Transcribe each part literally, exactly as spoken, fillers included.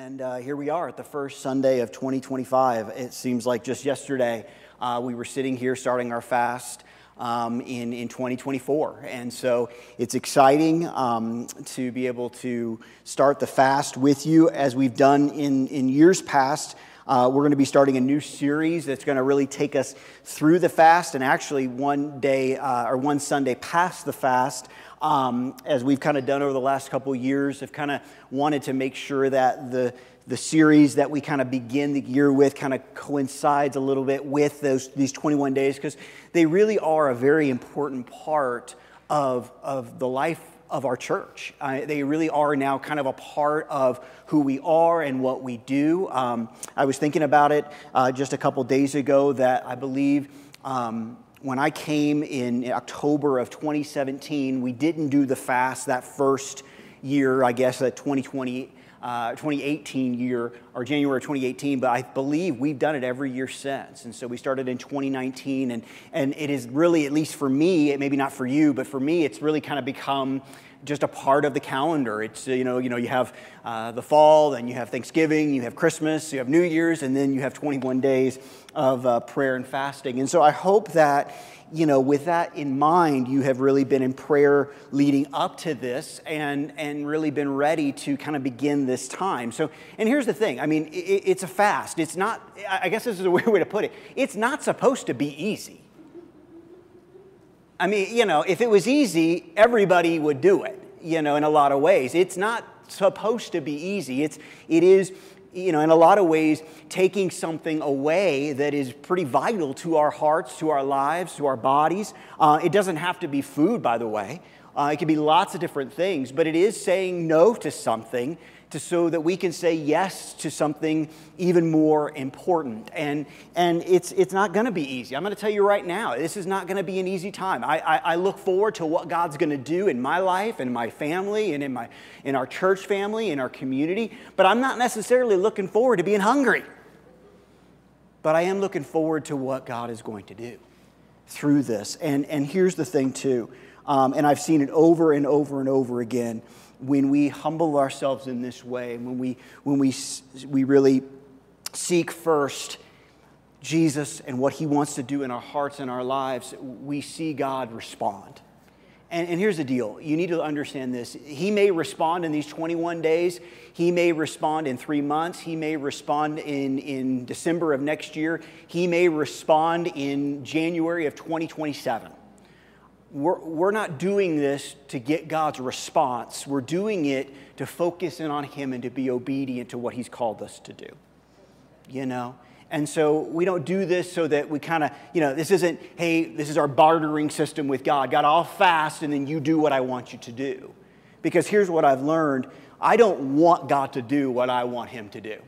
And uh, here we are at the first Sunday of twenty twenty-five. It seems like just yesterday uh, we were sitting here starting our fast um, in, in twenty twenty-four. And so it's exciting um, to be able to start the fast with you as we've done in, in years past. Uh, we're going to be starting a new series that's going to really take us through the fast and actually one day uh, or one Sunday past the fast. Um, as we've kind of done over the last couple of years, have kind of wanted to make sure that the the series that we kind of begin the year with kind of coincides a little bit with those these twenty-one days, because they really are a very important part of, of the life of our church. Uh, they really are now kind of a part of who we are and what we do. Um, I was thinking about it uh, just a couple days ago that I believe um, when I came in October of twenty seventeen, we didn't do the fast that first year, I guess, that twenty twenty, uh, twenty eighteen year, or January twenty eighteen, but I believe we've done it every year since. And so we started in twenty nineteen, and, and it is really, at least for me, maybe not for you, but for me, it's really kind of become just a part of the calendar. It's, you know, you know, you have uh, the fall, then you have Thanksgiving, you have Christmas, you have New Year's, and then you have twenty-one days of uh, prayer and fasting. And so I hope that, you know, with that in mind, you have really been in prayer leading up to this and, and really been ready to kind of begin this time. So, and here's the thing. I mean, it, it's a fast. It's not, I guess this is a weird way to put it. It's not supposed to be easy. I mean, you know, if it was easy, everybody would do it, you know, in a lot of ways. It's not supposed to be easy. It's, it is, you know, in a lot of ways, taking something away that is pretty vital to our hearts, to our lives, to our bodies. Uh, it doesn't have to be food, by the way. Uh, it can be lots of different things, but it is saying no to something to, so that we can say yes to something even more important. And and it's it's not going to be easy. I'm going to tell you right now, this is not going to be an easy time. I, I, I look forward to what God's going to do in my life and my family and in my in our church family, in our community, but I'm not necessarily looking forward to being hungry. But I am looking forward to what God is going to do through this. And, and here's the thing too, um, and I've seen it over and over and over again. When we humble ourselves in this way, when we when we we really seek first Jesus and what He wants to do in our hearts and our lives, we see God respond. And, and here's the deal. You need to understand this. He may respond in these twenty-one days. He may respond in three months. He may respond in, in December of next year. He may respond in January of twenty twenty-seven. We're, we're not doing this to get God's response. We're doing it to focus in on Him and to be obedient to what He's called us to do. You know? And so we don't do this so that we kind of, you know, this isn't, hey, this is our bartering system with God. God, I'll fast and then you do what I want you to do. Because here's what I've learned. I don't want God to do what I want Him to do.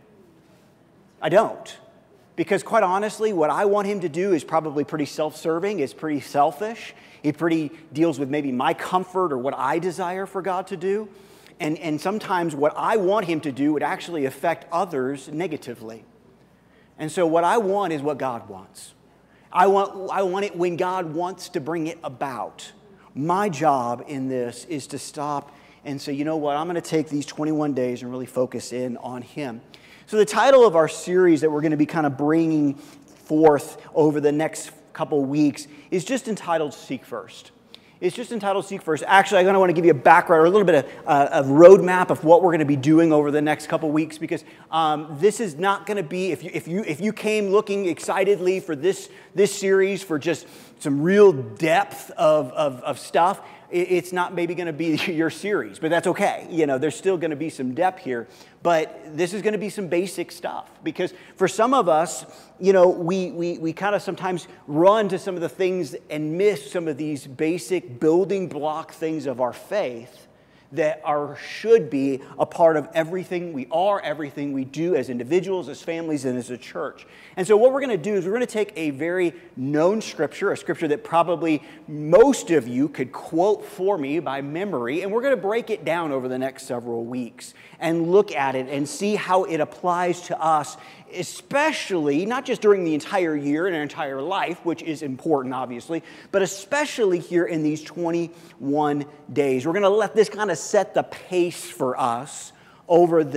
I don't. Because quite honestly, what I want Him to do is probably pretty self-serving. It's pretty selfish. It pretty deals with maybe my comfort or what I desire for God to do. And, and sometimes what I want Him to do would actually affect others negatively. And so what I want is what God wants. I want, I want it when God wants to bring it about. My job in this is to stop and say, you know what, I'm going to take these twenty-one days and really focus in on Him. So the title of our series that we're going to be kind of bringing forth over the next couple weeks is just entitled Seek First. It's just entitled Seek First. Actually, I'm going to want to give you a background or a little bit of uh, a roadmap of what we're going to be doing over the next couple weeks, because um, this is not going to be, if you, if you if you came looking excitedly for this, this series for just some real depth of, of, of stuff, it's not maybe going to be your series, but that's okay. You know, there's still going to be some depth here, but this is going to be some basic stuff, because for some of us, you know, we we we kind of sometimes run to some of the things and miss some of these basic building block things of our faith that are should be a part of everything we are, everything we do as individuals, as families, and as a church. And so what we're going to do is we're going to take a very known scripture, a scripture that probably most of you could quote for me by memory, and we're going to break it down over the next several weeks and look at it and see how it applies to us, especially, not just during the entire year and our entire life, which is important, obviously, but especially here in these twenty-one days. We're going to let this kind of set the pace for us over this,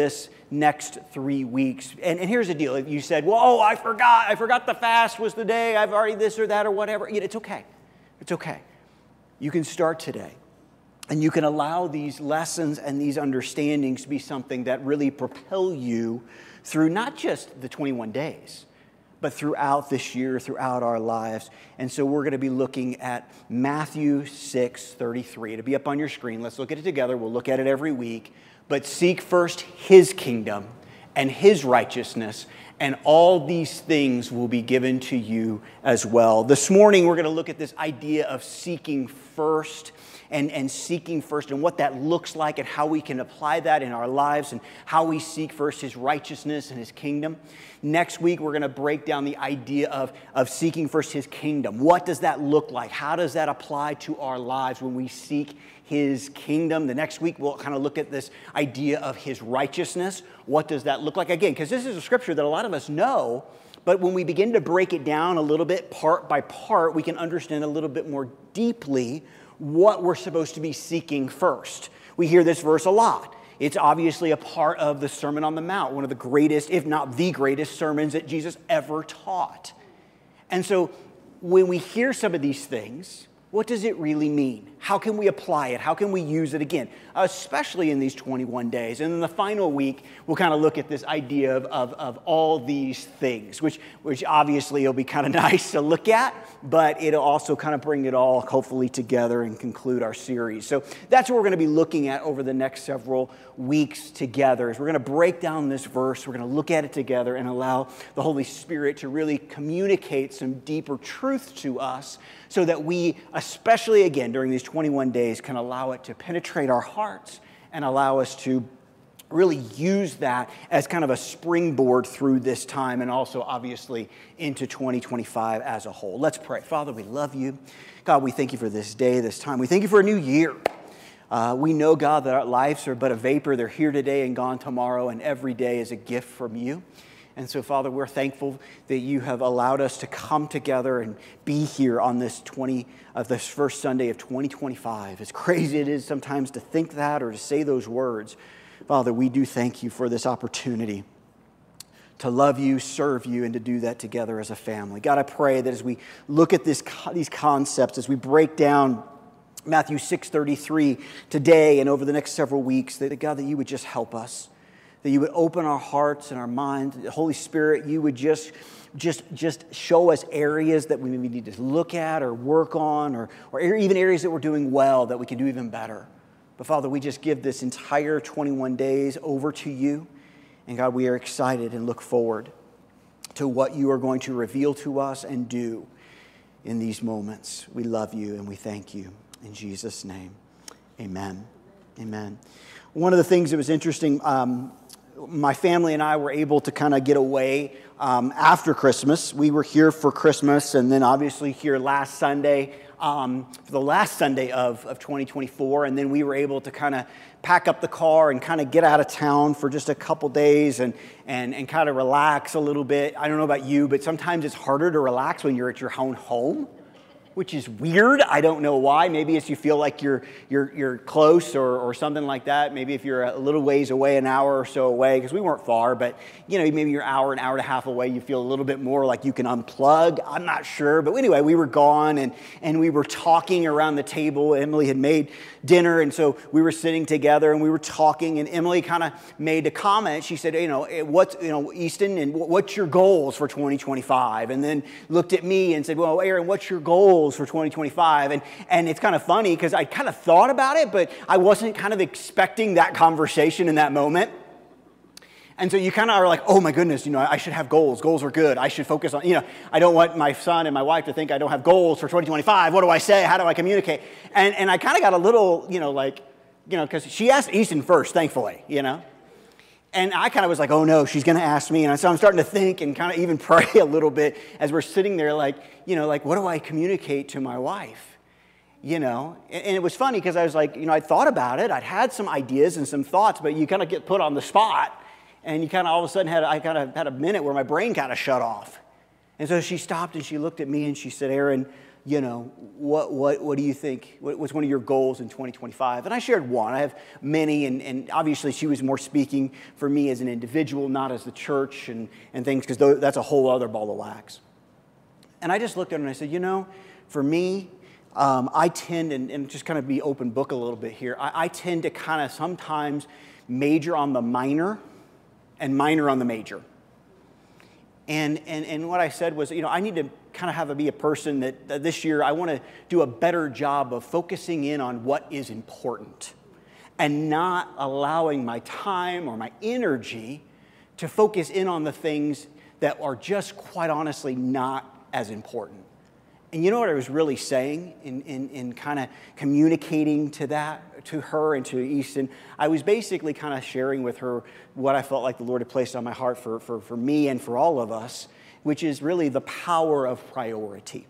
next three weeks. And, and here's the deal. If you said, well, oh, I forgot. I forgot the fast was the day. I've already this or that or whatever. You know, it's okay. It's okay. You can start today. And you can allow these lessons and these understandings to be something that really propel you through not just the twenty-one days, but throughout this year, throughout our lives. And so we're going to be looking at Matthew six thirty-three. It'll be up on your screen. Let's look at it together. We'll look at it every week. But seek first His kingdom and His righteousness, and all these things will be given to you as well. This morning, we're going to look at this idea of seeking first. And, and seeking first, and what that looks like, and how we can apply that in our lives, and how we seek first His righteousness and His kingdom. Next week, we're going to break down the idea of, of seeking first His kingdom. What does that look like? How does that apply to our lives when we seek His kingdom? The next week, we'll kind of look at this idea of His righteousness. What does that look like? Again, because this is a scripture that a lot of us know, but when we begin to break it down a little bit, part by part, we can understand a little bit more deeply what we're supposed to be seeking first. We hear this verse a lot. It's obviously a part of the Sermon on the Mount, one of the greatest, if not the greatest, sermons that Jesus ever taught. And so when we hear some of these things, what does it really mean? How can we apply it? How can we use it again? Especially in these twenty-one days. And in the final week, we'll kind of look at this idea of, of, of all these things, which, which obviously will be kind of nice to look at, but it'll also kind of bring it all hopefully together and conclude our series. So that's what we're going to be looking at over the next several weeks together. Is we're going to break down this verse, we're going to look at it together and allow the Holy Spirit to really communicate some deeper truth to us so that we, especially again during these twenty-one days, can allow it to penetrate our hearts and allow us to really use that as kind of a springboard through this time and also obviously into twenty twenty-five as a whole. Let's pray. Father, we love you. God, we thank you for this day, this time. We thank you for a new year. Uh, we know, God, that our lives are but a vapor. They're here today and gone tomorrow, and every day is a gift from you. And so, Father, we're thankful that you have allowed us to come together and be here on this twenty of this first Sunday of twenty twenty-five. As crazy it is sometimes to think that or to say those words, Father, we do thank you for this opportunity to love you, serve you, and to do that together as a family. God, I pray that as we look at this, these concepts, as we break down Matthew six thirty-three today and over the next several weeks, that God, that you would just help us. That you would open our hearts and our minds. The Holy Spirit, you would just, just, just show us areas that we maybe need to look at or work on, or, or even areas that we're doing well that we can do even better. But Father, we just give this entire twenty-one days over to you. And God, we are excited and look forward to what you are going to reveal to us and do in these moments. We love you and we thank you. In Jesus' name, amen. Amen. One of the things that was interesting, um, my family and I were able to kind of get away um, after Christmas. We were here for Christmas and then obviously here last Sunday, um, for the last Sunday of, of twenty twenty-four. And then we were able to kind of pack up the car and kind of get out of town for just a couple days and, and, and kind of relax a little bit. I don't know about you, but sometimes it's harder to relax when you're at your own home, which is weird. I don't know why. Maybe it's you feel like you're you're you're close or or something like that. Maybe if you're a little ways away, an hour or so away, because we weren't far, but you know, maybe you're an hour, an hour and a half away, you feel a little bit more like you can unplug. I'm not sure. But anyway, we were gone and, and we were talking around the table. Emily had made dinner, and so we were sitting together and we were talking, and Emily kind of made a comment. She said, you know, what's, you know, Easton, and what's your goals for twenty twenty-five? And then looked at me and said, well, Aaron, what's your goals for twenty twenty-five? And and it's kind of funny because I kind of thought about it, but I wasn't kind of expecting that conversation in that moment. And so you kind of are like, oh my goodness, you know, I should have goals. Goals are good. I should focus on, you know, I don't want my son and my wife to think I don't have goals for twenty twenty-five. What do I say? How do I communicate? And and I kind of got a little, you know, like, you know, because she asked Easton first, thankfully, you know. And I kind of was like, oh no, she's going to ask me. And so I'm starting to think and kind of even pray a little bit as we're sitting there like, you know, like, what do I communicate to my wife? You know, and, and it was funny because I was like, you know, I thought about it. I'd had some ideas and some thoughts, but you kind of get put on the spot. And you kind of all of a sudden had, I kind of had a minute where my brain kind of shut off. And so she stopped and she looked at me and she said, Aaron, you know, what what what do you think? What, what's one of your goals in twenty twenty-five? And I shared one. I have many, and, and obviously she was more speaking for me as an individual, not as the church and, and things, because that's a whole other ball of wax. And I just looked at her and I said, you know, for me, um, I tend, and, and just kind of be open book a little bit here, I, I tend to kind of sometimes major on the minor and minor on the major. And, and, and what I said was, you know, I need to kind of have a, be a person that, that this year I want to do a better job of focusing in on what is important and not allowing my time or my energy to focus in on the things that are just quite honestly not as important. And you know what I was really saying in, in, in kind of communicating to that, to her and to Easton? I was basically kind of sharing with her what I felt like the Lord had placed on my heart for, for, for me and for all of us, which is really the power of priority.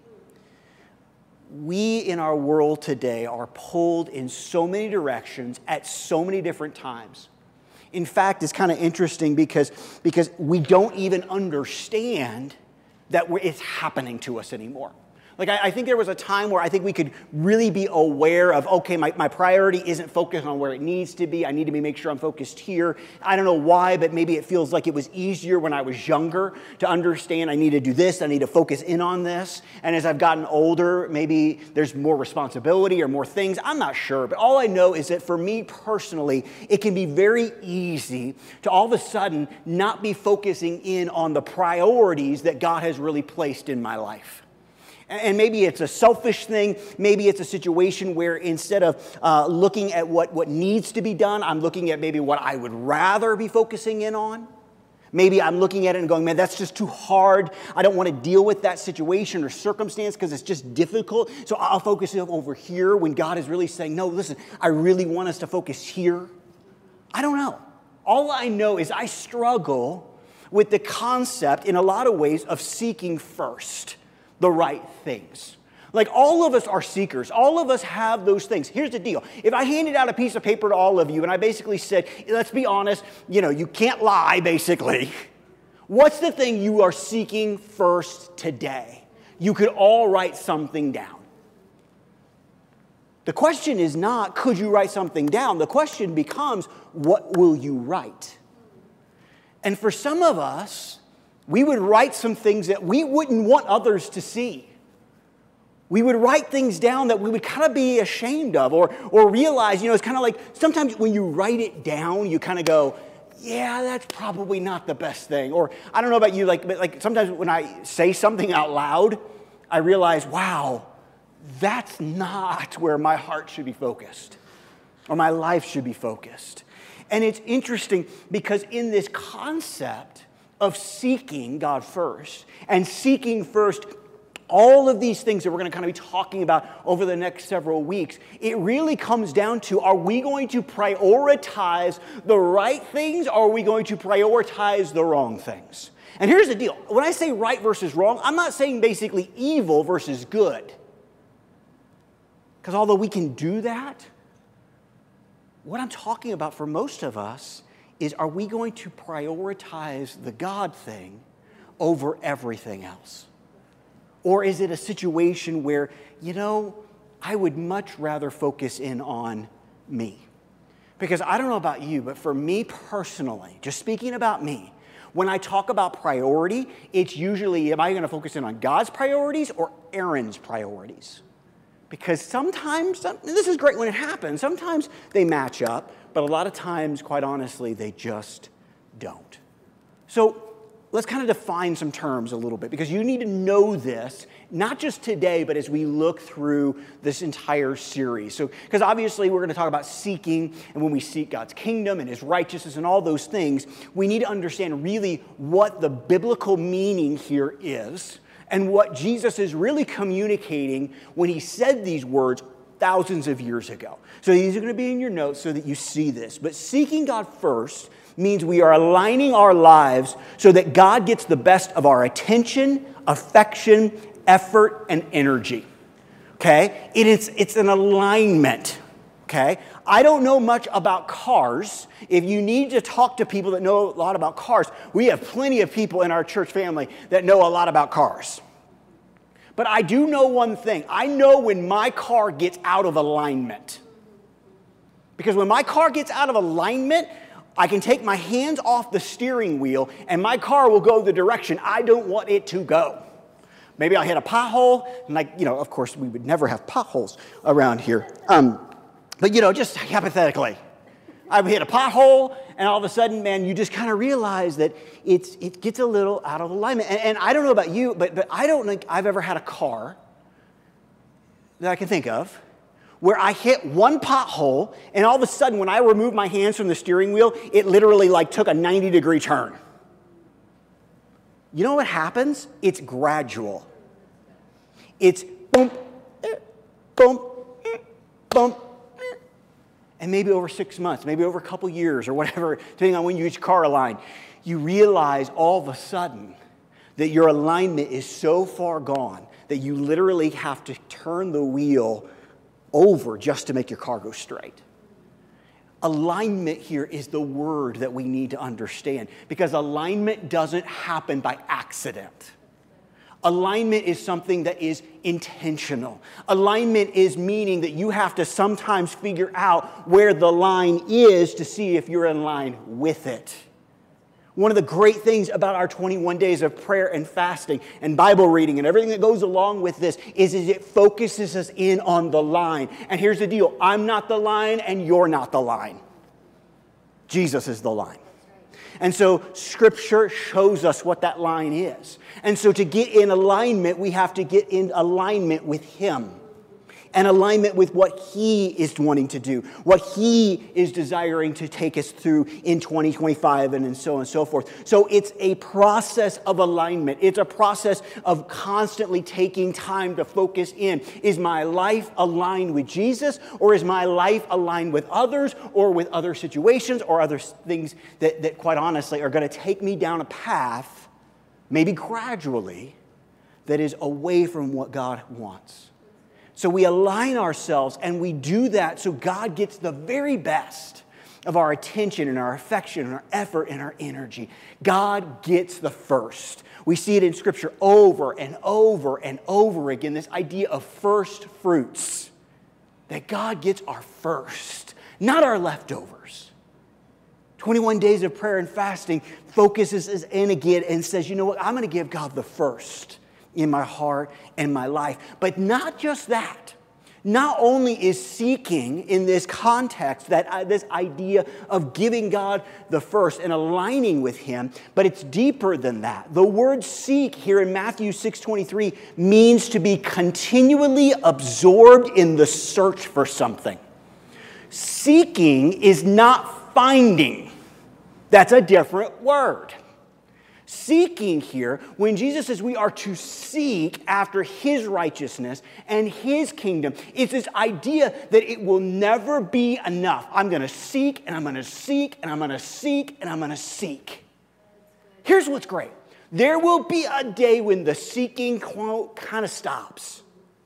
We in our world today are pulled in so many directions at so many different times. In fact, it's kind of interesting because, because we don't even understand that we're, it's happening to us anymore. Like, I, I think there was a time where I think we could really be aware of, okay, my, my priority isn't focused on where it needs to be. I need to be, make sure I'm focused here. I don't know why, but maybe it feels like it was easier when I was younger to understand I need to do this, I need to focus in on this. And as I've gotten older, maybe there's more responsibility or more things. I'm not sure, but all I know is that for me personally, it can be very easy to all of a sudden not be focusing in on the priorities that God has really placed in my life. And maybe it's a selfish thing. Maybe it's a situation where instead of uh, looking at what, what needs to be done, I'm looking at maybe what I would rather be focusing in on. Maybe I'm looking at it and going, man, that's just too hard. I don't want to deal with that situation or circumstance because it's just difficult. So I'll focus over here when God is really saying, no, listen, I really want us to focus here. I don't know. All I know is I struggle with the concept in a lot of ways of seeking first the right things. Like, all of us are seekers. All of us have those things. Here's the deal. If I handed out a piece of paper to all of you and I basically said, let's be honest, you know, you can't lie, basically. What's the thing you are seeking first today? You could all write something down. The question is not, could you write something down? The question becomes, what will you write? And for some of us, we would write some things that we wouldn't want others to see. We would write things down that we would kind of be ashamed of or, or realize, you know, it's kind of like sometimes when you write it down, you kind of go, yeah, that's probably not the best thing. Or I don't know about you, like, but like sometimes when I say something out loud, I realize, wow, that's not where my heart should be focused or my life should be focused. And it's interesting because in this concept of seeking God first and seeking first all of these things that we're going to kind of be talking about over the next several weeks, it really comes down to, are we going to prioritize the right things or are we going to prioritize the wrong things? And here's the deal. When I say right versus wrong, I'm not saying basically evil versus good. Because although we can do that, what I'm talking about for most of us is, are we going to prioritize the God thing over everything else? Or is it a situation where, you know, I would much rather focus in on me? Because I don't know about you, but for me personally, just speaking about me, when I talk about priority, it's usually, am I going to focus in on God's priorities or Aaron's priorities? Because sometimes, and this is great when it happens, sometimes they match up, but a lot of times, quite honestly, they just don't. So let's kind of define some terms a little bit, because you need to know this, not just today, but as we look through this entire series. So, because obviously we're going to talk about seeking, and when we seek God's kingdom and His righteousness and all those things, we need to understand really what the biblical meaning here is and what Jesus is really communicating when He said these words thousands of years ago. So these are going to be in your notes so that you see this. But seeking God first means we are aligning our lives so that God gets the best of our attention, affection, effort, and energy. Okay? It is, it's an alignment. Okay? I don't know much about cars. If you need to talk to people that know a lot about cars, we have plenty of people in our church family that know a lot about cars. But I do know one thing. I know when my car gets out of alignment. Because when my car gets out of alignment, I can take my hands off the steering wheel and my car will go the direction I don't want it to go. Maybe I'll hit a pothole, and like, you know, of course, we would never have potholes around here. Um, but, you know, just hypothetically, I would hit a pothole, and all of a sudden, man, you just kind of realize that it's, it gets a little out of alignment. And, and I don't know about you, but, but I don't think I've ever had a car that I can think of where I hit one pothole, and all of a sudden, when I removed my hands from the steering wheel, it literally like took a ninety degree turn. You know what happens? It's gradual. It's boom, eh, boom, eh, boom, eh. And maybe over six months, maybe over a couple years or whatever, depending on when you each car align, you realize all of a sudden that your alignment is so far gone that you literally have to turn the wheel over just to make your car go straight. Alignment here is the word that we need to understand, because alignment doesn't happen by accident. Alignment is something that is intentional. Alignment is meaning that you have to sometimes figure out where the line is to see if you're in line with it. One of the great things about our twenty-one days of prayer and fasting and Bible reading and everything that goes along with this is, is it focuses us in on the line. And here's the deal. I'm not the line and you're not the line. Jesus is the line. And so Scripture shows us what that line is. And so to get in alignment, we have to get in alignment with Him. And alignment with what He is wanting to do, what He is desiring to take us through in twenty twenty-five and, and so on and so forth. So it's a process of alignment. It's a process of constantly taking time to focus in. Is my life aligned with Jesus, or is my life aligned with others or with other situations or other things that, that quite honestly are going to take me down a path, maybe gradually, that is away from what God wants? So we align ourselves, and we do that so God gets the very best of our attention and our affection and our effort and our energy. God gets the first. We see it in Scripture over and over and over again, this idea of first fruits, that God gets our first, not our leftovers. twenty-one days of prayer and fasting focuses us in again and says, you know what, I'm going to give God the first in my heart and my life. But not just that. Not only is seeking in this context, that uh, this idea of giving God the first and aligning with Him, but it's deeper than that. The word seek here in Matthew six twenty-three means to be continually absorbed in the search for something. Seeking is not finding. That's a different word. Seeking here, when Jesus says we are to seek after His righteousness and His kingdom, it's this idea that it will never be enough. I'm going to seek, and I'm going to seek, and I'm going to seek, and I'm going to seek. Here's what's great. There will be a day when the seeking kind of stops.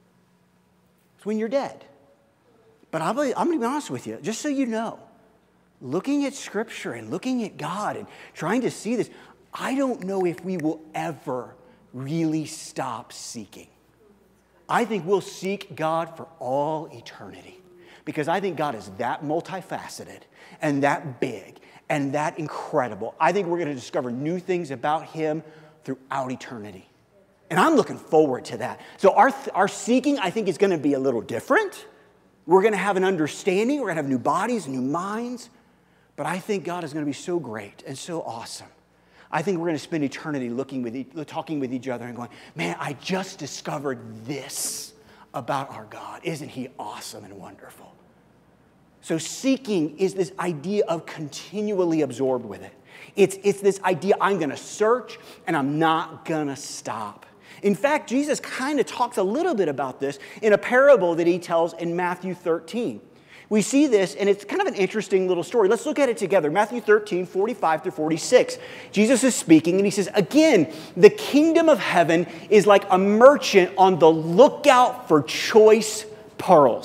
It's when you're dead. But I'm going to be honest with you, just so you know, looking at Scripture and looking at God and trying to see this, I don't know if we will ever really stop seeking. I think we'll seek God for all eternity, because I think God is that multifaceted and that big and that incredible. I think we're going to discover new things about Him throughout eternity. And I'm looking forward to that. So our, our seeking, I think, is going to be a little different. We're going to have an understanding. We're going to have new bodies, new minds. But I think God is going to be so great and so awesome. I think we're going to spend eternity looking with, e- talking with each other and going, man, I just discovered this about our God. Isn't He awesome and wonderful? So seeking is this idea of continually absorbed with it. It's, it's this idea, I'm going to search and I'm not going to stop. In fact, Jesus kind of talks a little bit about this in a parable that He tells in Matthew thirteen. We see this, and it's kind of an interesting little story. Let's look at it together. Matthew thirteen, forty-five through forty-six. Jesus is speaking, and He says, again, the kingdom of heaven is like a merchant on the lookout for choice pearls.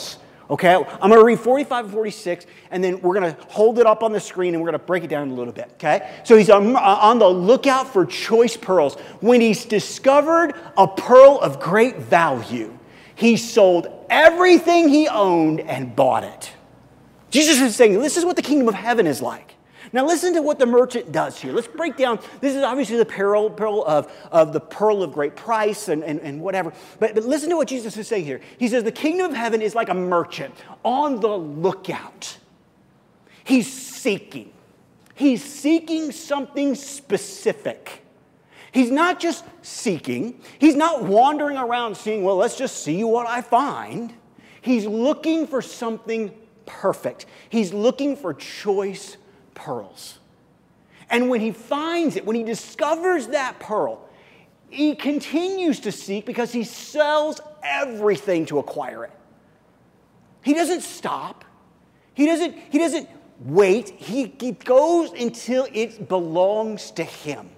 Okay, I'm going to read forty-five and forty-six, and then we're going to hold it up on the screen, and we're going to break it down a little bit, okay? So he's on, on the lookout for choice pearls. When he's discovered a pearl of great value, he sold everything he owned and bought it. Jesus is saying, this is what the kingdom of heaven is like. Now listen to what the merchant does here. Let's break down, this is obviously the pearl, pearl of, of the pearl of great price and, and, and whatever. But, but listen to what Jesus is saying here. He says the kingdom of heaven is like a merchant on the lookout. He's seeking. He's seeking something specific. He's not just seeking. He's not wandering around seeing, well, let's just see what I find. He's looking for something perfect. He's looking for choice pearls. And when he finds it, when he discovers that pearl, he continues to seek because he sells everything to acquire it. He doesn't stop. He doesn't, he doesn't wait. He, he goes until it belongs to him.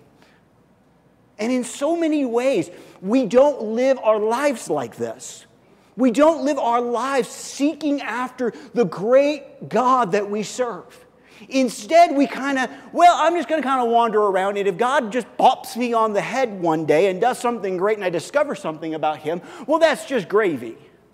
And in so many ways, we don't live our lives like this. We don't live our lives seeking after the great God that we serve. Instead, we kind of, well, I'm just going to kind of wander around, and if God just bops me on the head one day and does something great and I discover something about him, well, that's just gravy.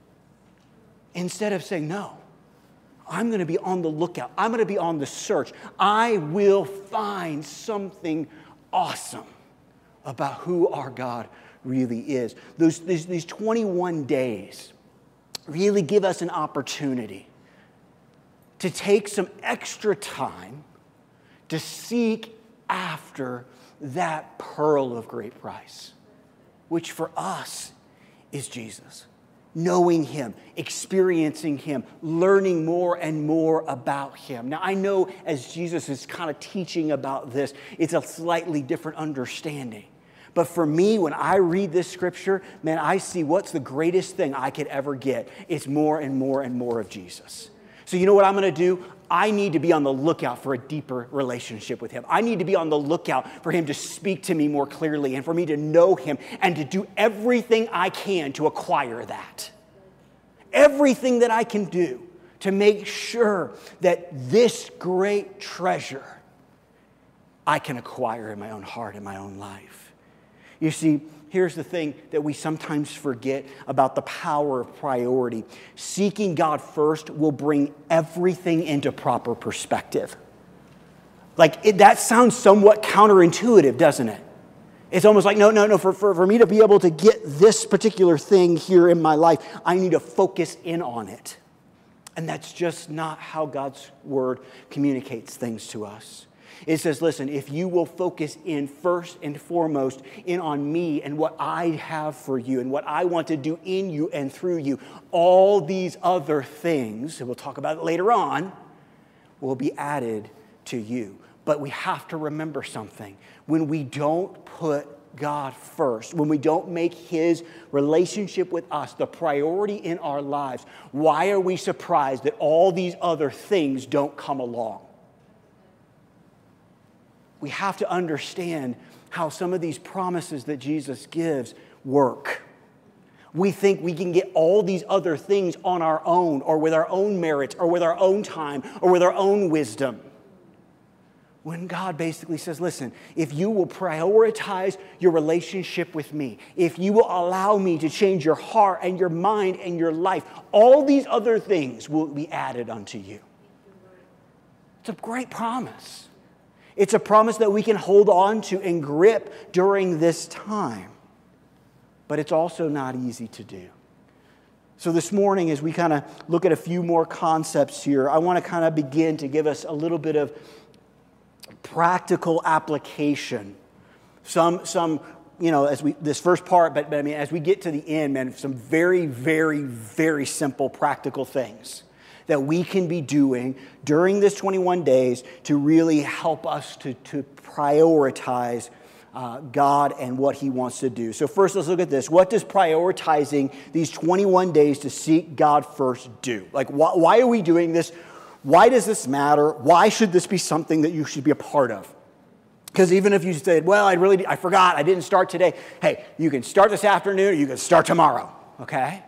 Instead of saying, no, I'm going to be on the lookout. I'm going to be on the search. I will find something awesome about who our God really is. Those, these, these twenty-one days really give us an opportunity to take some extra time to seek after that pearl of great price, which for us is Jesus. Knowing him, experiencing him, learning more and more about him. Now, I know as Jesus is kind of teaching about this, it's a slightly different understanding. But for me, when I read this scripture, man, I see what's the greatest thing I could ever get. It's more and more and more of Jesus. So you know what I'm going to do? I need to be on the lookout for a deeper relationship with him. I need to be on the lookout for him to speak to me more clearly and for me to know him and to do everything I can to acquire that. Everything that I can do to make sure that this great treasure I can acquire in my own heart, in my own life. You see, here's the thing that we sometimes forget about the power of priority. Seeking God first will bring everything into proper perspective. Like, it, that sounds somewhat counterintuitive, doesn't it? It's almost like, no, no, no, for, for, for me to be able to get this particular thing here in my life, I need to focus in on it. And that's just not how God's word communicates things to us. It says, listen, if you will focus in first and foremost in on me and what I have for you and what I want to do in you and through you, all these other things, and we'll talk about it later on, will be added to you. But we have to remember something. When we don't put God first, when we don't make his relationship with us the priority in our lives, why are we surprised that all these other things don't come along? We have to understand how some of these promises that Jesus gives work. We think we can get all these other things on our own or with our own merits or with our own time or with our own wisdom. When God basically says, listen, if you will prioritize your relationship with me, if you will allow me to change your heart and your mind and your life, all these other things will be added unto you. It's a great promise. It's a promise that we can hold on to and grip during this time. But it's also not easy to do. So this morning, as we kind of look at a few more concepts here, I want to kind of begin to give us a little bit of practical application. Some, some, you know, as we, this first part, but, but I mean, as we get to the end, man, some very, very, very simple practical things that we can be doing during this twenty-one days to really help us to, to prioritize uh, God and what he wants to do. So first, let's look at this. What does prioritizing these twenty-one days to seek God first do? Like, wh- why are we doing this? Why does this matter? Why should this be something that you should be a part of? Because even if you said, well, I really, I forgot, I didn't start today. Hey, you can start this afternoon or you can start tomorrow, okay?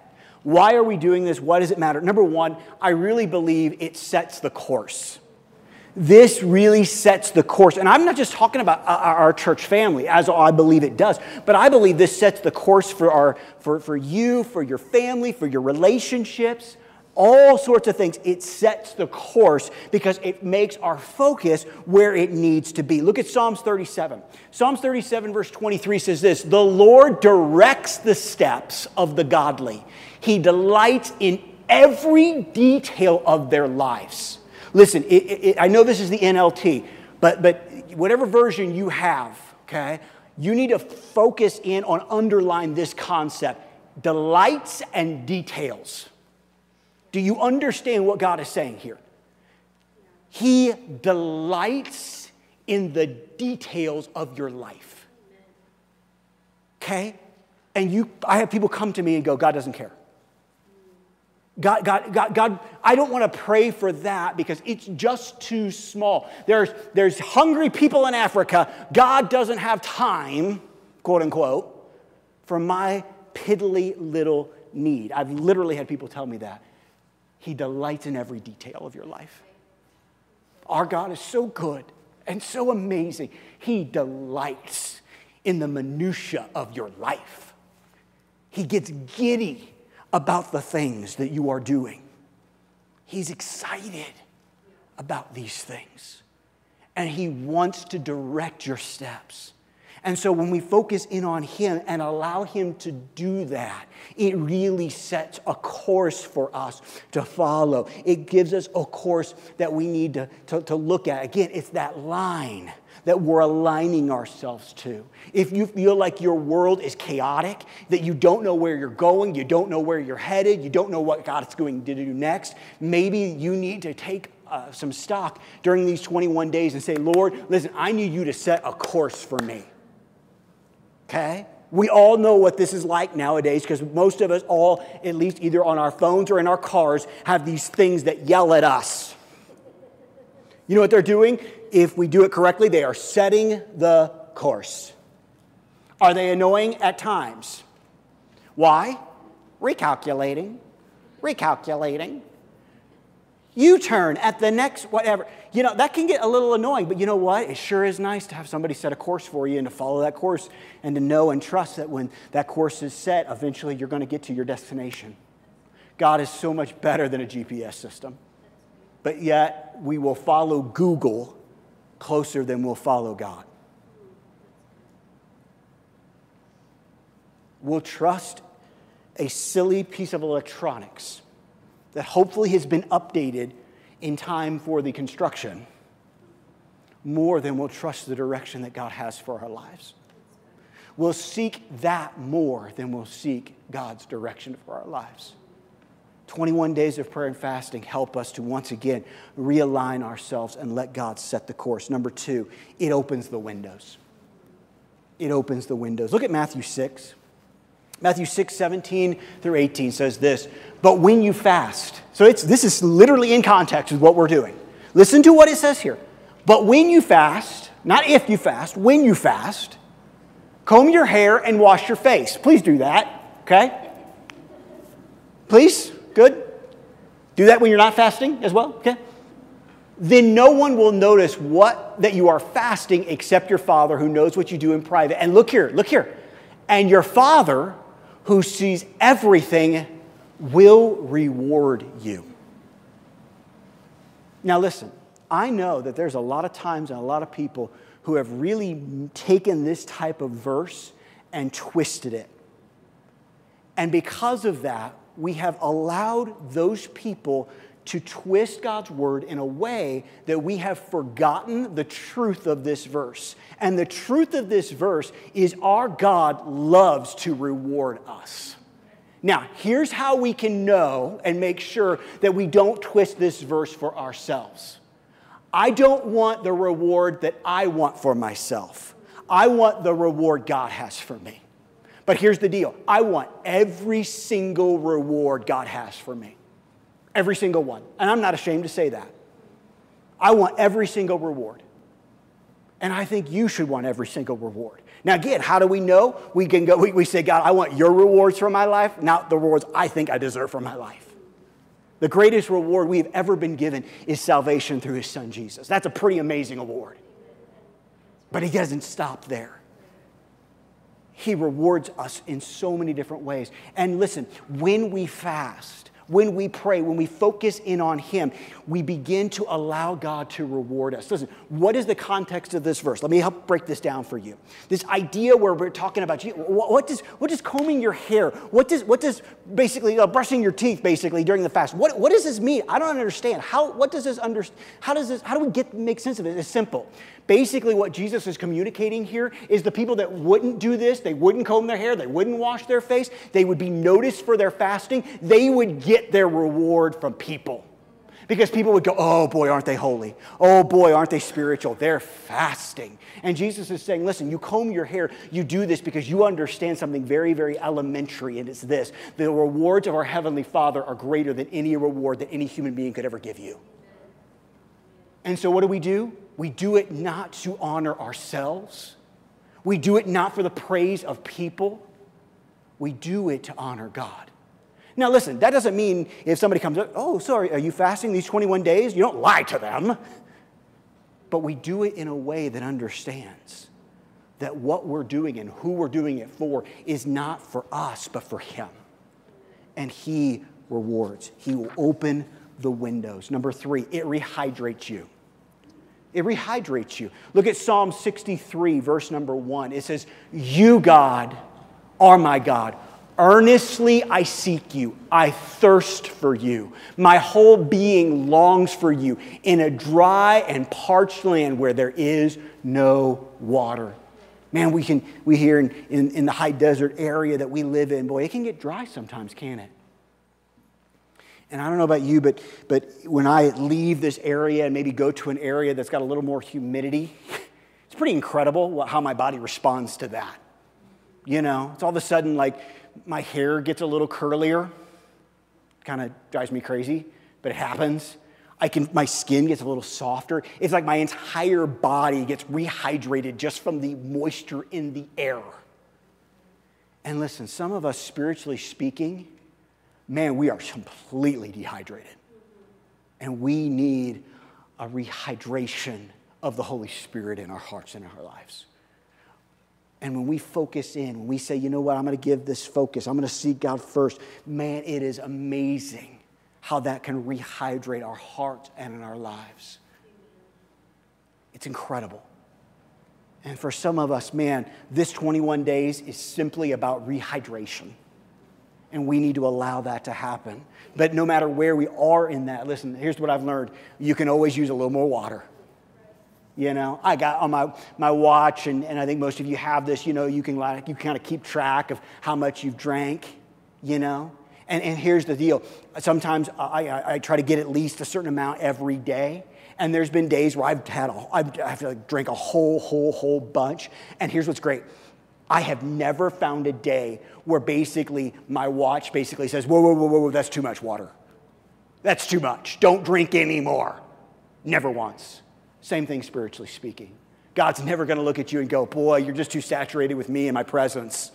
Why are we doing this? Why does it matter? Number one, I really believe it sets the course. This really sets the course. And I'm not just talking about our church family, as I believe it does, but I believe this sets the course for our, for, for you, for your family, for your relationships, all sorts of things. It sets the course because it makes our focus where it needs to be. Look at Psalms thirty-seven. Psalms thirty-seven verse twenty-three says this, "The Lord directs the steps of the godly. He delights in every detail of their lives." Listen, it, it, I know this is the N L T, but, but whatever version you have, okay, you need to focus in on, underline this concept, delights and details. Do you understand what God is saying here? He delights in the details of your life. Okay? And you, I have people come to me and go, God doesn't care. God, God, God, God, I don't want to pray for that because it's just too small. There's, there's hungry people in Africa. God doesn't have time, quote unquote, for my piddly little need. I've literally had people tell me that. He delights in every detail of your life. Our God is so good and so amazing. He delights in the minutia of your life. He gets giddy about the things that you are doing. He's excited about these things. And he wants to direct your steps. And so when we focus in on him and allow him to do that, it really sets a course for us to follow. It gives us a course that we need to, to, to look at. Again, it's that line that we're aligning ourselves to. If you feel like your world is chaotic, that you don't know where you're going, you don't know where you're headed, you don't know what God's going to do next, maybe you need to take uh, some stock during these twenty-one days and say, Lord, listen, I need you to set a course for me. Okay? We all know what this is like nowadays because most of us all, at least either on our phones or in our cars, have these things that yell at us. You know what they're doing? If we do it correctly, they are setting the course. Are they annoying at times? Why? Recalculating. Recalculating. U-turn at the next whatever. You know, that can get a little annoying, but you know what? It sure is nice to have somebody set a course for you and to follow that course and to know and trust that when that course is set, eventually you're going to get to your destination. God is so much better than a G P S system. But yet, we will follow Google closer than we'll follow God. We'll trust a silly piece of electronics that hopefully has been updated in time for the construction more than we'll trust the direction that God has for our lives. We'll seek that more than we'll seek God's direction for our lives. twenty-one days of prayer and fasting help us to once again realign ourselves and let God set the course. Number two, it opens the windows. It opens the windows. Look at Matthew six. Matthew six, seventeen through eighteen says this, but when you fast, so it's this is literally in context with what we're doing. Listen to what it says here. But when you fast, not if you fast, when you fast, comb your hair and wash your face. Please do that, okay? Please? Good? Do that when you're not fasting as well, okay? Then no one will notice what that you are fasting except your Father who knows what you do in private. And look here, look here. And your Father who sees everything will reward you. Now listen, I know that there's a lot of times and a lot of people who have really taken this type of verse and twisted it. And because of that, we have allowed those people to twist God's word in a way that we have forgotten the truth of this verse. And the truth of this verse is our God loves to reward us. Now, here's how we can know and make sure that we don't twist this verse for ourselves. I don't want the reward that I want for myself. I want the reward God has for me. But here's the deal. I want every single reward God has for me. Every single one. And I'm not ashamed to say that. I want every single reward. And I think you should want every single reward. Now again, how do we know? We can go, we, we say, God, I want your rewards for my life, not the rewards I think I deserve for my life. The greatest reward we've ever been given is salvation through his son Jesus. That's a pretty amazing award. But he doesn't stop there. He rewards us in so many different ways. And listen, when we fast, when we pray, when we focus in on him, we begin to allow God to reward us. Listen, what is the context of this verse? Let me help break this down for you. This idea where we're talking about, what does, what does combing your hair, what does, what does basically uh, brushing your teeth basically during the fast, what, what does this mean? I don't understand. How, what does this under, how does this, how do we get, make sense of it? It's simple. Basically, what Jesus is communicating here is the people that wouldn't do this, they wouldn't comb their hair, they wouldn't wash their face, they would be noticed for their fasting, they would get their reward from people. Because people would go, oh boy, aren't they holy? Oh boy, aren't they spiritual? They're fasting. And Jesus is saying, listen, you comb your hair, you do this because you understand something very, very elementary, and it's this. The rewards of our Heavenly Father are greater than any reward that any human being could ever give you. And so what do we do? We do it not to honor ourselves. We do it not for the praise of people. We do it to honor God. Now listen, that doesn't mean if somebody comes up, oh, sorry, are you fasting these twenty-one days? You don't lie to them. But we do it in a way that understands that what we're doing and who we're doing it for is not for us, but for him. And he rewards. He will open the windows. Number three, it rehydrates you. It rehydrates you. Look at Psalm sixty-three, verse number one. It says, you, God, are my God. Earnestly I seek you. I thirst for you. My whole being longs for you in a dry and parched land where there is no water. Man, we can we hear in, in, in the high desert area that we live in, boy, it can get dry sometimes, can't it? And I don't know about you, but, but when I leave this area and maybe go to an area that's got a little more humidity, it's pretty incredible how my body responds to that. You know, it's all of a sudden like my hair gets a little curlier. Kind of drives me crazy, but it happens. I can, my skin gets a little softer. It's like my entire body gets rehydrated just from the moisture in the air. And listen, some of us, spiritually speaking, man, we are completely dehydrated. And we need a rehydration of the Holy Spirit in our hearts and in our lives. And when we focus in, when we say, you know what, I'm going to give this focus, I'm going to seek God first, man, it is amazing how that can rehydrate our hearts and in our lives. It's incredible. And for some of us, man, this twenty-one days is simply about rehydration. And we need to allow that to happen. But no matter where we are in that, listen, here's what I've learned. You can always use a little more water. You know, I got on my, my watch, and, and I think most of you have this, you know, you can like, you kind of keep track of how much you've drank, you know. And, and here's the deal. Sometimes I, I, I try to get at least a certain amount every day. And there's been days where I've had a, I've, I have to like drink a whole, whole, whole bunch. And here's what's great. I have never found a day where basically my watch basically says, whoa, whoa, whoa, whoa, whoa, that's too much water. That's too much. Don't drink anymore. Never once. Same thing spiritually speaking. God's never going to look at you and go, boy, you're just too saturated with me and my presence.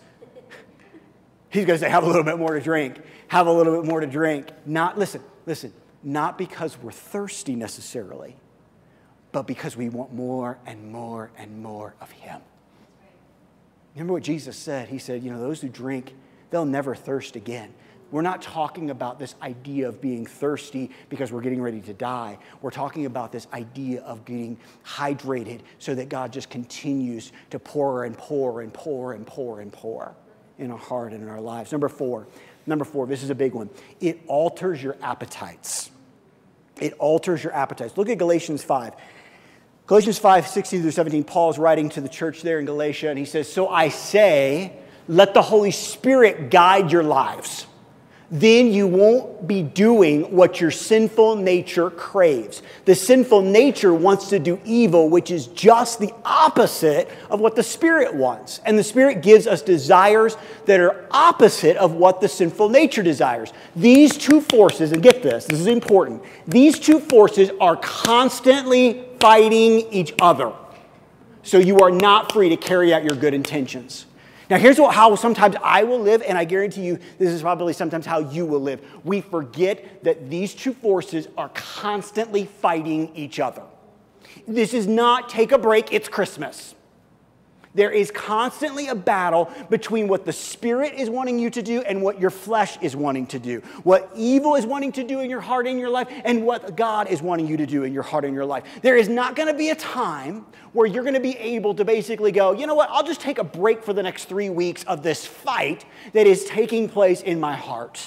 He's going to say, have a little bit more to drink. Have a little bit more to drink. Not, listen, listen, not because we're thirsty necessarily, but because we want more and more and more of him. Remember what Jesus said? He said, you know, those who drink, they'll never thirst again. We're not talking about this idea of being thirsty because we're getting ready to die. We're talking about this idea of getting hydrated so that God just continues to pour and pour and pour and pour and pour in our heart and in our lives. Number four, number four, this is a big one. It alters your appetites. It alters your appetites. Look at Galatians five. Galatians five, sixteen through seventeen, Paul's writing to the church there in Galatia, and he says, so I say, let the Holy Spirit guide your lives. Then you won't be doing what your sinful nature craves. The sinful nature wants to do evil, which is just the opposite of what the Spirit wants. And the Spirit gives us desires that are opposite of what the sinful nature desires. These two forces, and get this, this is important, these two forces are constantly fighting each other. So you are not free to carry out your good intentions. Now, here's what, how sometimes I will live, and I guarantee you this is probably sometimes how you will live. We forget that these two forces are constantly fighting each other. This is not take a break, it's Christmas. There is constantly a battle between what the Spirit is wanting you to do and what your flesh is wanting to do. What evil is wanting to do in your heart and your life and what God is wanting you to do in your heart and your life. There is not going to be a time where you're going to be able to basically go, you know what, I'll just take a break for the next three weeks of this fight that is taking place in my heart.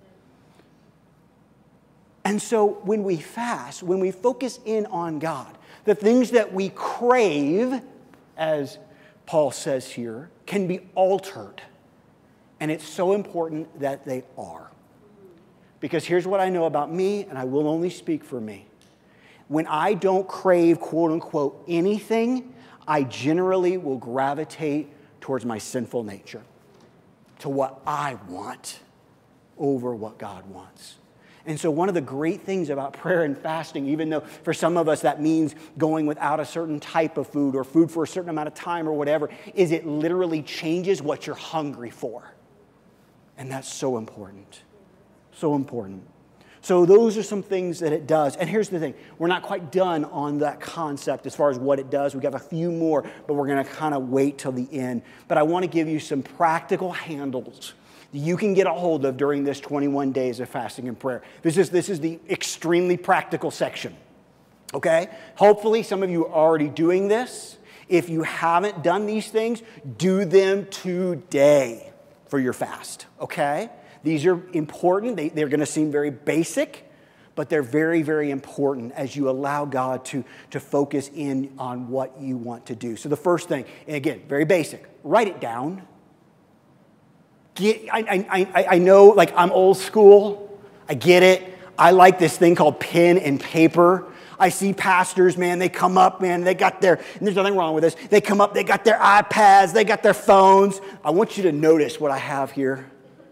And so when we fast, when we focus in on God, the things that we crave, as Paul says here, can be altered. And it's so important that they are. Because here's what I know about me, and I will only speak for me. When I don't crave, quote unquote, anything, I generally will gravitate towards my sinful nature, to what I want over what God wants. And so one of the great things about prayer and fasting, even though for some of us that means going without a certain type of food or food for a certain amount of time or whatever, is it literally changes what you're hungry for. And that's so important. So important. So those are some things that it does. And here's the thing. We're not quite done on that concept as far as what it does. We've got a few more, but we're going to kind of wait till the end. But I want to give you some practical handles you can get a hold of during this twenty-one days of fasting and prayer. This is, this is the extremely practical section, okay? Hopefully some of you are already doing this. If you haven't done these things, do them today for your fast, okay? These are important. They, they're going to seem very basic, but they're very, very important as you allow God to, to focus in on what you want to do. So the first thing, and again, very basic, write it down. Get, I, I, I know, like, I'm old school. I get it. I like this thing called pen and paper. I see pastors, man, they come up, man, they got their, and there's nothing wrong with this, they come up, they got their iPads, they got their phones. I want you to notice what I have here.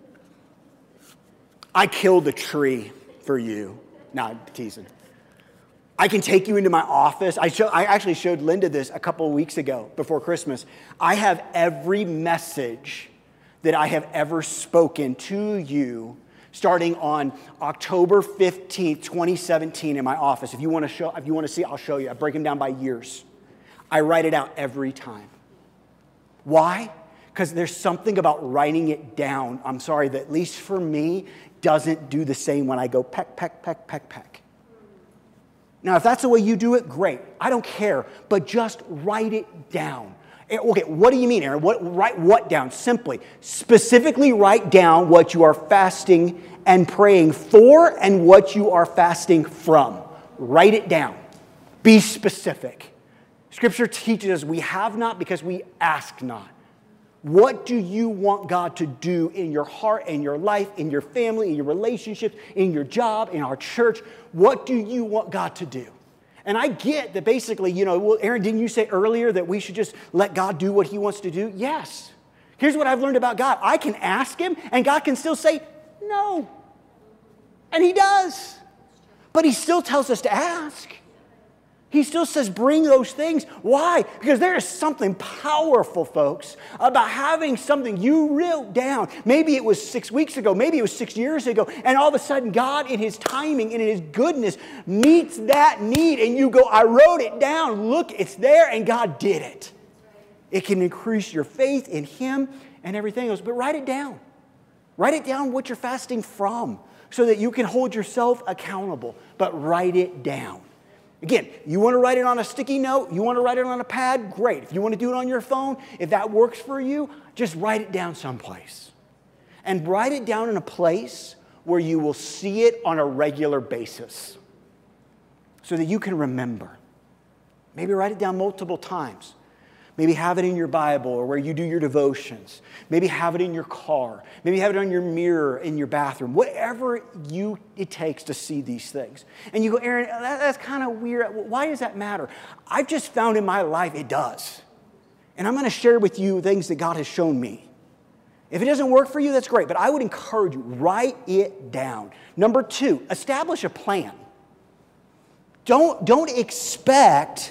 I killed a tree for you. No, I'm teasing. I can take you into my office. I, show, I actually showed Linda this a couple of weeks ago before Christmas. I have every message that I have ever spoken to you starting on October fifteenth, twenty seventeen in my office. If you want to show, if you want to see, I'll show you. I break them down by years. I write it out every time. Why? Because there's something about writing it down, I'm sorry, that at least for me, doesn't do the same when I go peck, peck, peck, peck, peck. Now, if that's the way you do it, great. I don't care, but just write it down. Okay, what do you mean, Aaron? What, write what down? Simply, specifically write down what you are fasting and praying for and what you are fasting from. Write it down. Be specific. Scripture teaches us we have not because we ask not. What do you want God to do in your heart, in your life, in your family, in your relationships, in your job, in our church? What do you want God to do? And I get that basically, you know, well, Aaron, didn't you say earlier that we should just let God do what he wants to do? Yes. Here's what I've learned about God. I can ask him, and God can still say no. And he does. But he still tells us to ask. He still says bring those things. Why? Because there is something powerful, folks, about having something you wrote down. Maybe it was six weeks ago. Maybe it was six years ago. And all of a sudden, God, in his timing and in his goodness, meets that need. And you go, I wrote it down. Look, it's there. And God did it. It can increase your faith in him and everything else. But write it down. Write it down what you're fasting from so that you can hold yourself accountable. But write it down. Again, you want to write it on a sticky note, you want to write it on a pad, great. If you want to do it on your phone, if that works for you, just write it down someplace. And write it down in a place where you will see it on a regular basis so that you can remember. Maybe write it down multiple times. Maybe have it in your Bible or where you do your devotions. Maybe have it in your car. Maybe have it on your mirror in your bathroom. Whatever you it takes to see these things. And you go, Aaron, that, that's kind of weird. Why does that matter? I've just found in my life it does. And I'm going to share with you things that God has shown me. If it doesn't work for you, that's great. But I would encourage you, write it down. Number two, establish a plan. Don't, don't expect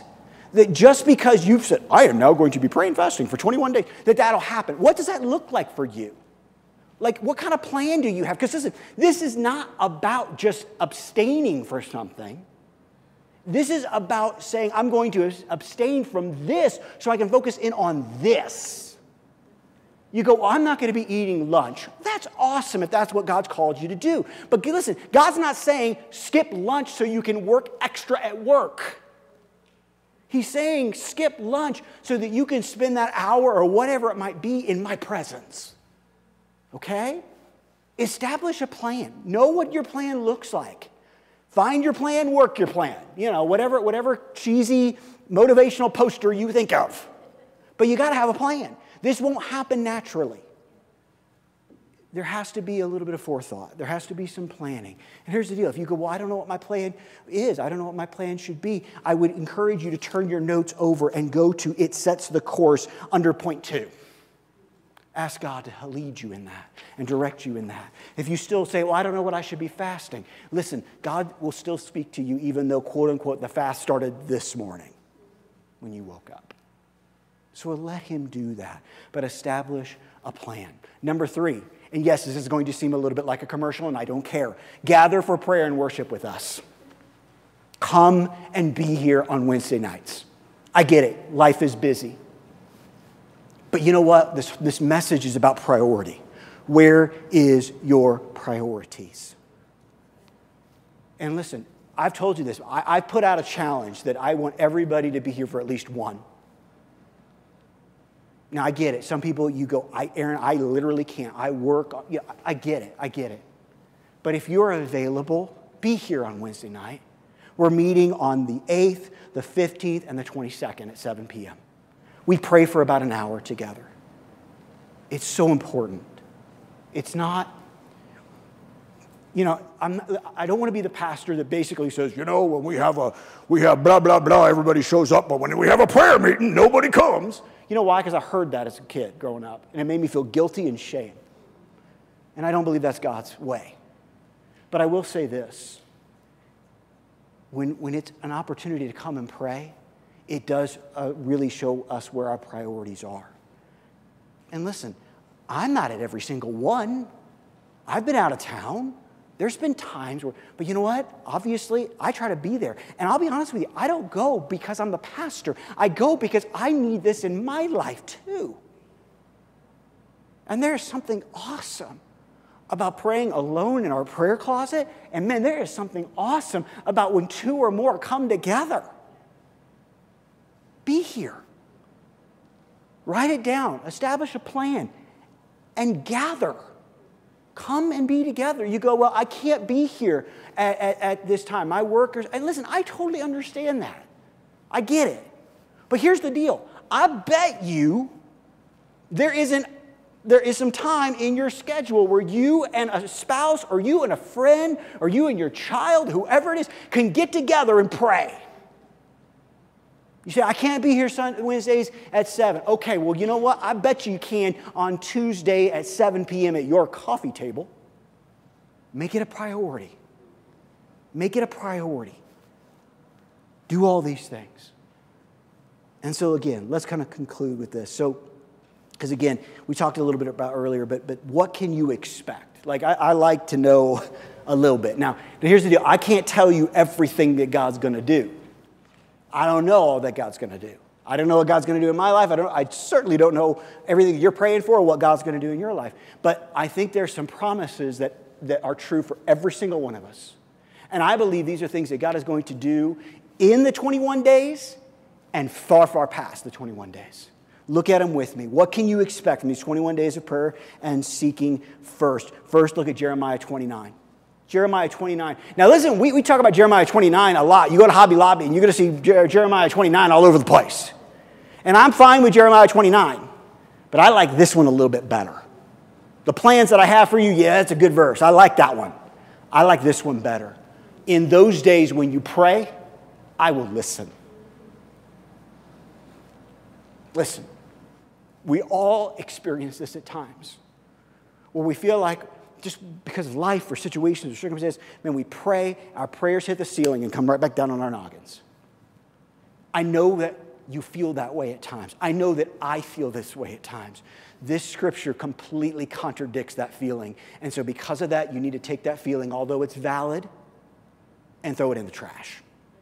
That just because you've said, I am now going to be praying fasting for twenty-one days, that that'll happen. What does that look like for you? Like, what kind of plan do you have? Because listen, this is not about just abstaining for something. This is about saying, I'm going to abstain from this so I can focus in on this. You go, well, I'm not going to be eating lunch. That's awesome if that's what God's called you to do. But listen, God's not saying skip lunch so you can work extra at work. He's saying skip lunch so that you can spend that hour or whatever it might be in my presence. Okay? Establish a plan. Know what your plan looks like. Find your plan, work your plan. You know, whatever, whatever cheesy motivational poster you think of. But you got to have a plan. This won't happen naturally. There has to be a little bit of forethought. There has to be some planning. And here's the deal. If you go, well, I don't know what my plan is. I don't know what my plan should be. I would encourage you to turn your notes over and go to It Sets the Course under point two. Ask God to lead you in that and direct you in that. If you still say, well, I don't know what I should be fasting. Listen, God will still speak to you even though, quote unquote, the fast started this morning when you woke up. So let him do that, but establish a plan. Number three, and yes, this is going to seem a little bit like a commercial, and I don't care. Gather for prayer and worship with us. Come and be here on Wednesday nights. I get it. Life is busy. But you know what? This, this message is about priority. Where is your priorities? And listen, I've told you this. I, I put out a challenge that I want everybody to be here for at least one. Now, I get it. Some people, you go, I, Aaron, I literally can't. I work. Yeah, I get it. I get it. But if you're available, be here on Wednesday night. We're meeting on the eighth, the fifteenth, and the twenty-second at seven p.m. We pray for about an hour together. It's so important. It's not, you know, I'm, I don't want to be the pastor that basically says, you know, when we have a, we have blah, blah, blah, everybody shows up, but when we have a prayer meeting, nobody comes. You know why? Because I heard that as a kid growing up, and it made me feel guilty and shame. And I don't believe that's God's way. But I will say this. When, when it's an opportunity to come and pray, it does uh, really show us where our priorities are. And listen, I'm not at every single one. I've been out of town. There's been times where, but you know what? Obviously, I try to be there. And I'll be honest with you, I don't go because I'm the pastor. I go because I need this in my life too. And there's something awesome about praying alone in our prayer closet. And man, there is something awesome about when two or more come together. Be here. Write it down. Establish a plan. And gather. Come and be together. You go, well, I can't be here at, at, at this time. My workers, and listen, I totally understand that. I get it. But here's the deal. I bet you there isn't, there is some time in your schedule where you and a spouse or you and a friend or you and your child, whoever it is, can get together and pray. You say, I can't be here Sunday, Wednesdays at seven. Okay, well, you know what? I bet you can on Tuesday at seven p.m. at your coffee table. Make it a priority. Make it a priority. Do all these things. And so again, let's kind of conclude with this. So, because again, we talked a little bit about earlier, but, but what can you expect? Like, I, I like to know a little bit. Now, here's the deal. I can't tell you everything that God's going to do. I don't know all that God's going to do. I don't know what God's going to do in my life. I don't. I certainly don't know everything you're praying for or what God's going to do in your life. But I think there's some promises that, that are true for every single one of us. And I believe these are things that God is going to do in the twenty-one days and far, far past the twenty-one days. Look at them with me. What can you expect from these twenty-one days of prayer and seeking first? First, look at Jeremiah twenty-nine. Jeremiah twenty-nine. Now listen, we, we talk about Jeremiah twenty-nine a lot. You go to Hobby Lobby and you're going to see Jer- Jeremiah twenty-nine all over the place. And I'm fine with Jeremiah twenty-nine, but I like this one a little bit better. The plans that I have for you, yeah, that's a good verse. I like that one. I like this one better. In those days when you pray, I will listen. Listen, we all experience this at times where we feel like just because of life or situations or circumstances, man, we pray, our prayers hit the ceiling and come right back down on our noggins. I know that you feel that way at times. I know that I feel this way at times. This scripture completely contradicts that feeling. And so because of that, you need to take that feeling, although it's valid, and throw it in the trash.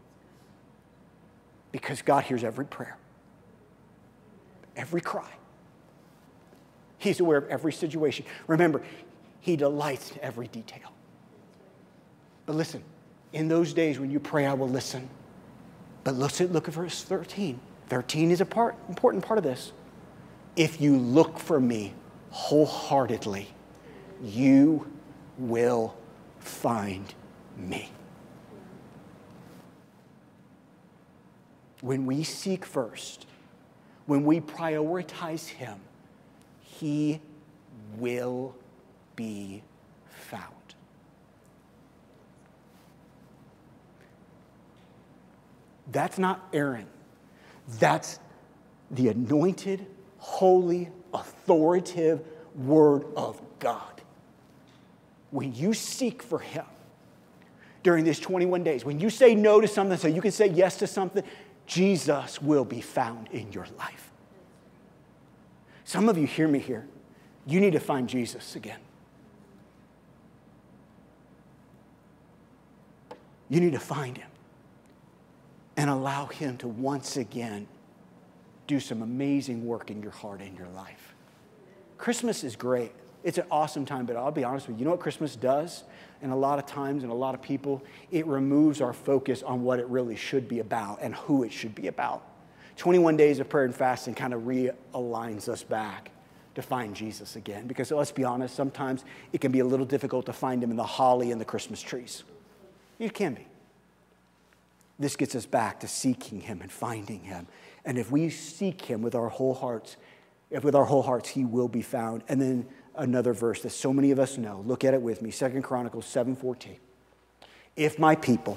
Because God hears every prayer, every cry. He's aware of every situation. Remember, he delights in every detail. But listen, in those days when you pray, I will listen. But look at, look at verse thirteen. thirteen is a part, important part of this. If you look for me wholeheartedly, you will find me. When we seek first, when we prioritize him, he will be found. That's not Aaron. That's the anointed, holy, authoritative word of God. When you seek for him during these twenty-one days, when you say no to something so you can say yes to something, Jesus will be found in your life. Some of you hear me here. You need to find Jesus again. You need to find him and allow him to once again do some amazing work in your heart and your life. Christmas is great. It's an awesome time, but I'll be honest with you. You know what Christmas does? And a lot of times, and a lot of people, it removes our focus on what it really should be about and who it should be about. twenty-one days of prayer and fasting kind of realigns us back to find Jesus again. Because let's be honest, sometimes it can be a little difficult to find him in the holly and the Christmas trees. It can be. This gets us back to seeking him and finding him. And if we seek him with our whole hearts, if with our whole hearts, he will be found. And then another verse that so many of us know. Look at it with me. Second Chronicles seven fourteen. If my people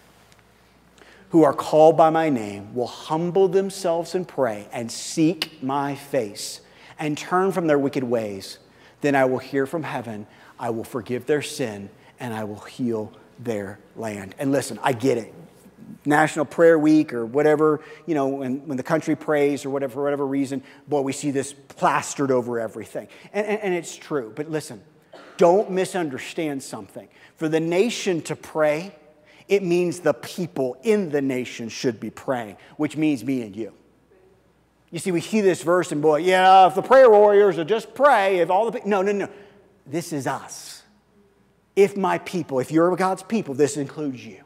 who are called by my name will humble themselves and pray and seek my face and turn from their wicked ways, then I will hear from heaven, I will forgive their sin, and I will heal their land. And listen, I get it. National Prayer Week or whatever, you know, when, when the country prays or whatever, for whatever reason, boy, we see this plastered over everything. And, and, and it's true. But listen, don't misunderstand something. For the nation to pray, it means the people in the nation should be praying, which means me and you. You see, we see this verse and boy, yeah, if the prayer warriors will just pray, if all the people, no, no, no. This is us. If my people, if you're God's people, this includes you.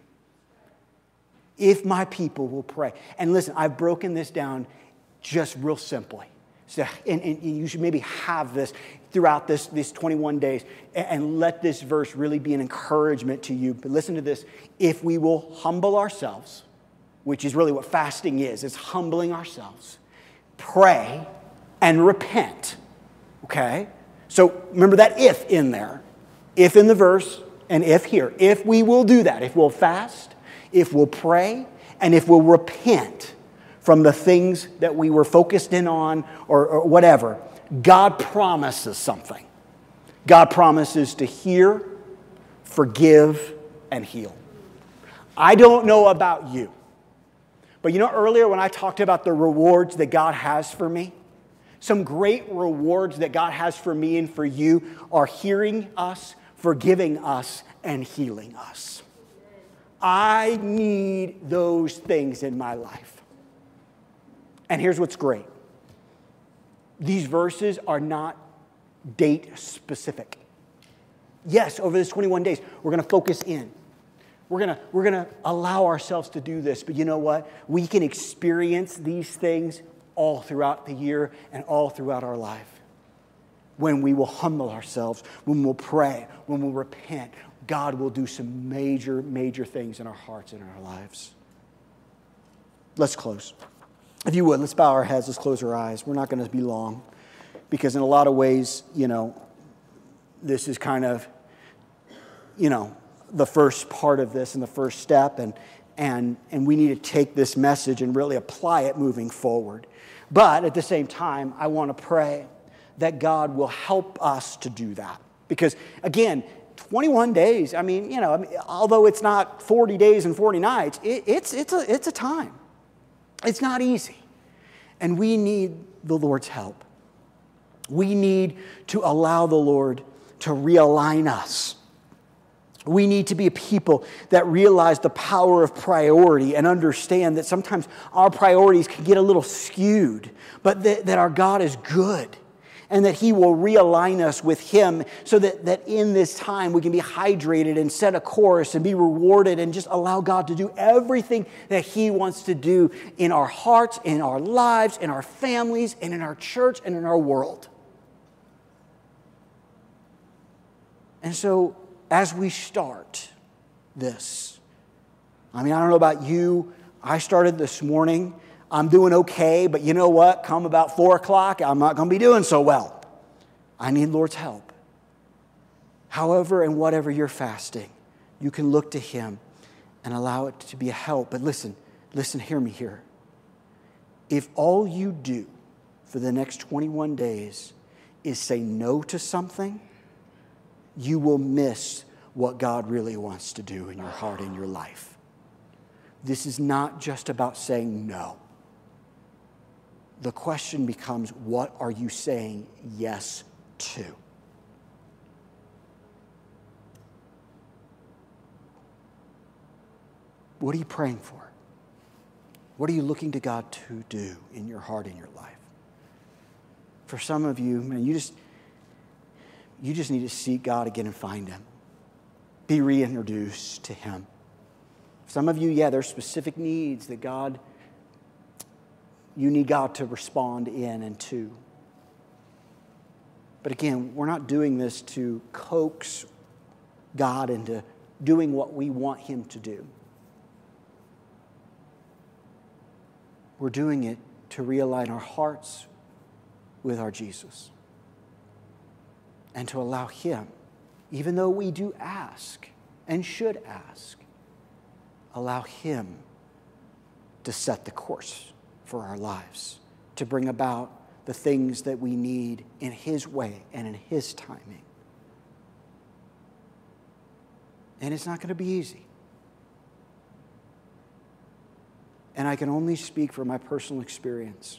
If my people will pray. And listen, I've broken this down just real simply. So, and, and you should maybe have this throughout this, these twenty-one days and, and let this verse really be an encouragement to you. But listen to this. If we will humble ourselves, which is really what fasting is, it's humbling ourselves, pray and repent. Okay? So remember that if in there. If in the verse and if here. If we will do that, if we'll fast, if we'll pray, and if we'll repent from the things that we were focused in on or, or whatever, God promises something. God promises to hear, forgive, and heal. I don't know about you, but you know earlier when I talked about the rewards that God has for me, some great rewards that God has for me and for you are hearing us, forgiving us, and healing us. I need those things in my life. And here's what's great. These verses are not date specific. Yes, over this twenty-one days, we're going to focus in. We're going to, we're going to allow ourselves to do this. But you know what? We can experience these things all throughout the year and all throughout our life. When we will humble ourselves, when we'll pray, when we'll repent, God will do some major, major things in our hearts and in our lives. Let's close. If you would, let's bow our heads, let's close our eyes. We're not going to be long because in a lot of ways, you know, this is kind of, you know, the first part of this and the first step, and, and, and we need to take this message and really apply it moving forward. But at the same time, I want to pray that God will help us to do that. Because again, twenty-one days, I mean, you know, I mean, although it's not forty days and forty nights, it, it's, it's, a, it's a time. It's not easy. And we need the Lord's help. We need to allow the Lord to realign us. We need to be a people that realize the power of priority and understand that sometimes our priorities can get a little skewed, but that, that our God is good and that He will realign us with Him so that, that in this time we can be hydrated and set a course and be rewarded and just allow God to do everything that He wants to do in our hearts, in our lives, in our families, and in our church and in our world. And so, as we start this, I mean, I don't know about you. I started this morning. I'm doing okay, but you know what? Come about four o'clock, I'm not going to be doing so well. I need Lord's help. However and whatever you're fasting, you can look to Him and allow it to be a help. But listen, listen, hear me here. If all you do for the next twenty-one days is say no to something, you will miss what God really wants to do in your heart and your life. This is not just about saying no. The question becomes, what are you saying yes to? What are you praying for? What are you looking to God to do in your heart and your life? For some of you, man, you just You just need to seek God again and find Him. Be reintroduced to Him. Some of you, yeah, there's specific needs that God, you need God to respond in and to. But again, we're not doing this to coax God into doing what we want Him to do. We're doing it to realign our hearts with our Jesus. And to allow Him, even though we do ask and should ask, allow Him to set the course for our lives, to bring about the things that we need in His way and in His timing. And it's not going to be easy. And I can only speak from my personal experience.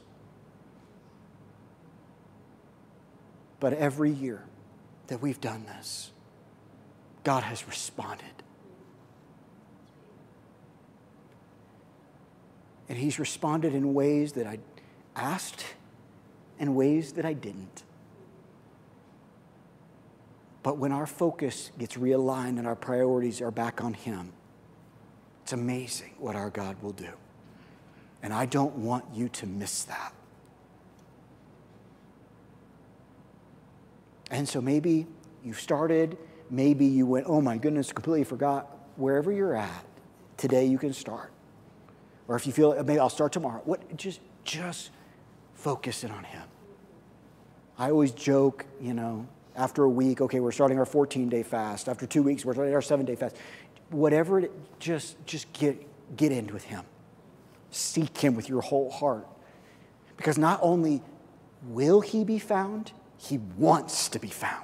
But every year that we've done this, God has responded. And He's responded in ways that I asked and ways that I didn't. But when our focus gets realigned and our priorities are back on Him, it's amazing what our God will do. And I don't want you to miss that. And so maybe you started, maybe you went, oh my goodness, completely forgot. Wherever you're at, today you can start. Or if you feel, maybe I'll start tomorrow. What? Just, just focus in on Him. I always joke, you know, after a week, okay, we're starting our fourteen-day fast. After two weeks, we're starting our seven-day fast. Whatever, it, just, just get, get in with Him. Seek Him with your whole heart. Because not only will He be found, He wants to be found.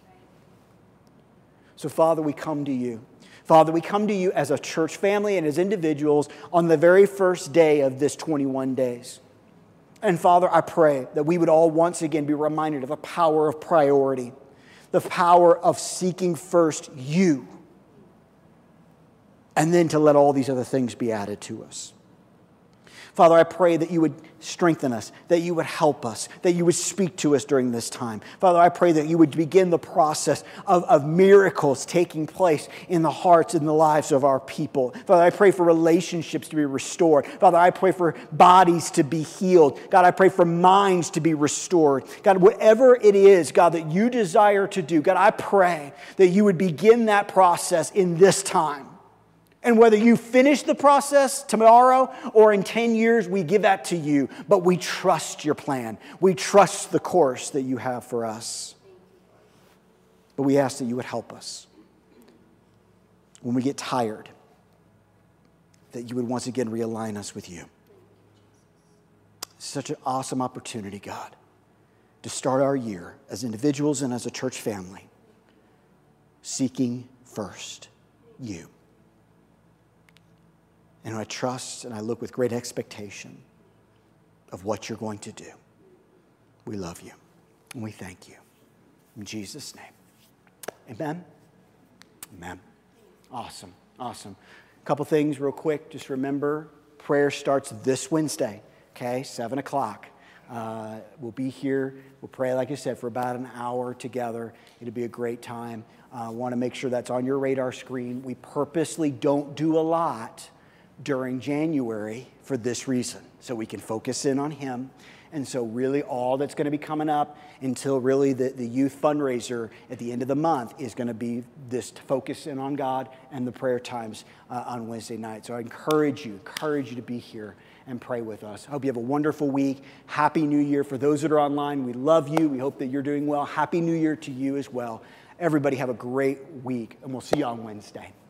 So, Father, we come to You. Father, we come to You as a church family and as individuals on the very first day of this twenty-one days. And Father, I pray that we would all once again be reminded of the power of priority, the power of seeking first You, and then to let all these other things be added to us. Father, I pray that You would strengthen us, that You would help us, that You would speak to us during this time. Father, I pray that You would begin the process of, of miracles taking place in the hearts and the lives of our people. Father, I pray for relationships to be restored. Father, I pray for bodies to be healed. God, I pray for minds to be restored. God, whatever it is, God, that You desire to do, God, I pray that You would begin that process in this time. And whether You finish the process tomorrow or in ten years, we give that to You. But we trust Your plan. We trust the course that You have for us. But we ask that You would help us. When we get tired, that You would once again realign us with You. It's such an awesome opportunity, God, to start our year as individuals and as a church family, seeking first You. And I trust and I look with great expectation of what you're going to do. We love you and we thank you. In Jesus' name. Amen. Amen. Awesome. Awesome. A couple things real quick. Just remember, prayer starts this Wednesday, okay, seven o'clock. Uh, we'll be here. We'll pray, like I said, for about an hour together. It'll be a great time. I uh, want to make sure that's on your radar screen. We purposely don't do a lot during January for this reason, so we can focus in on Him. And so really all that's going to be coming up until really the, the youth fundraiser at the end of the month is going to be this focus in on God and the prayer times uh, on Wednesday night. So I encourage you, encourage you to be here and pray with us. I hope you have a wonderful week. Happy New Year. For those that are online, we love you. We hope that you're doing well. Happy New Year to you as well. Everybody have a great week, and we'll see you on Wednesday.